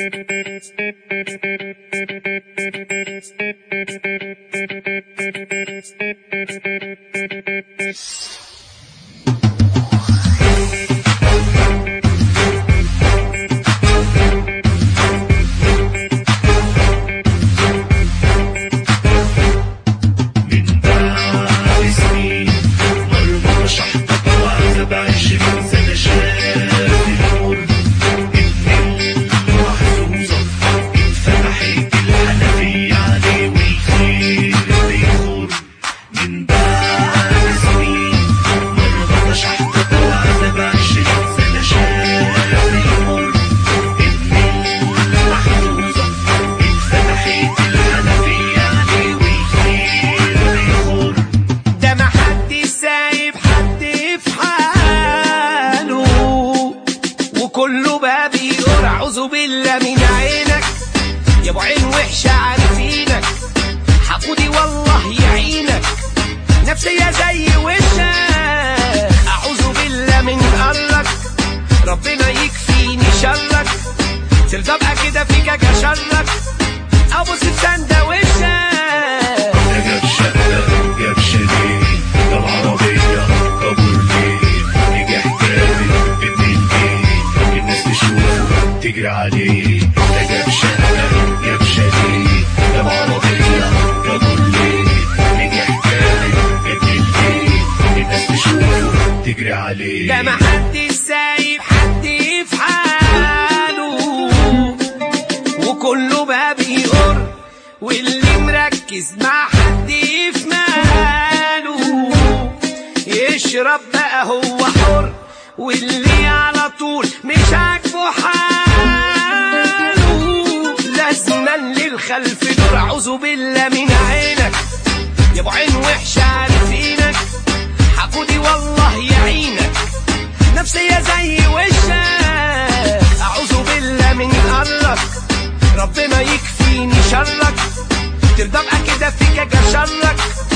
كله بقى بيقول اعوذ بالله من عينك يا ابو عين وحشه عارفينك، حقودي والله يعينك، نفسيه زي وشك، اعوذ بالله من قرك، ربنا يكفيني شرك، ترضى ابقى كده فيك كشرك، ابص في سندوتشك. ده جاب شقه جاب شاليه ده العربيه كابورليه نجح جامد ابن البيت الناس تشوفه تجري عليه. ده جاب شقه جاب شاليه ده العربيه كابورليه نجح جامد ابن البيت الناس تشوفه تجري عليه. ده محدش سايب حد في حاله وكله بقى بيقر، واللي مركز مع حد في ماله يشرب بقى هو حر، واللي على طول مش عاجبه حاله لازما للخلف دور. اعوذ بالله من عينك يا ابو عين وحشه عارفينك، حقودي والله يعينك، نفسيه زي وشك، اعوذ بالله من قرك، ربنا يكفيني شرك، ترضى ابقى كده فيك كشرك،